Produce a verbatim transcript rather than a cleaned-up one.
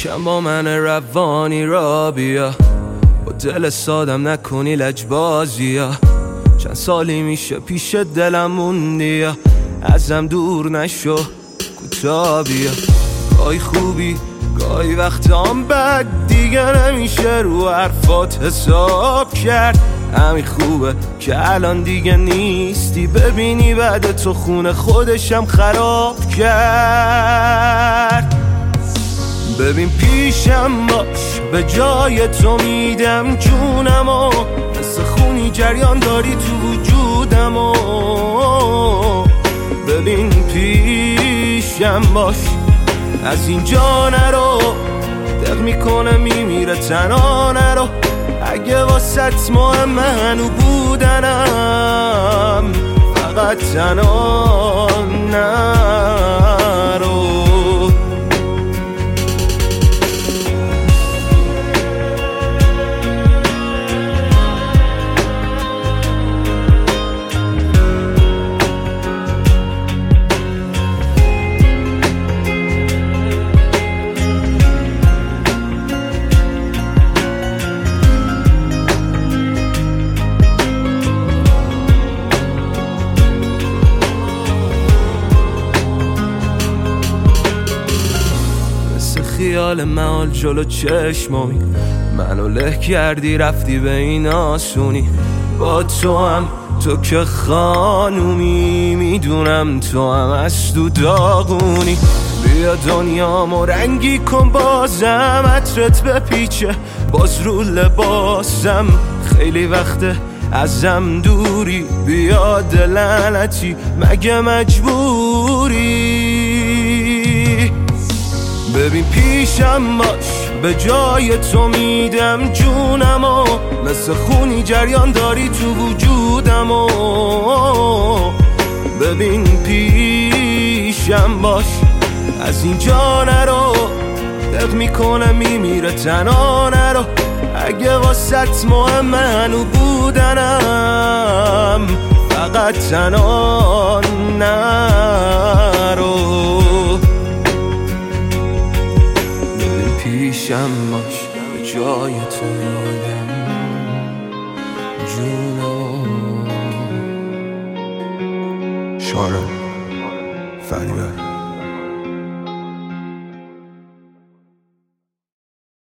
یکم با من روانی را بیا، با دل سادم نکنی لجبازی ها. چند سالی میشه پیش دلم موندی، ازم دور نشو کوتا بیا. گاهی خوبی گاهی وقتام بد، دیگه نمیشه رو حرفات حساب کرد. همین خوبه که الان دیگه نیستی، ببینی بعد تو خونه خودشم خراب کرد. ببین پیشم باش، به جای تو میدم جونمو، مثل خونی جریان داری تو وجودمو. ببین پیشم باش، از اینجا نرو، دق میکنه میمیره تنها نرو. اگه واسط مهم هنو بودنم، فقط تنها نرو. خیال محال جلو چشمامی، منو له کردی رفتی به این آسونی. با تو هم تو که خانومی، میدونم تو هم از تو داغونی. بیا دنیامو رنگی کن بازم، عطرت بپیچه باز رو لباسم. خیلی وقته ازم دوری، بیا دلعنتی مگه مجبوری؟ ببین پیشم باش، به جای تو میدم جونمو، مثل خونی جریان داری تو وجودمو. ببین پیشم باش، از اینجا نرو، دق میکنه میمیره تنها نرو. اگه واسط مهم هنو بودنم، فقط تنها نرو. پیشم باش، به جای تو میدم جونم. شارع فریبرز.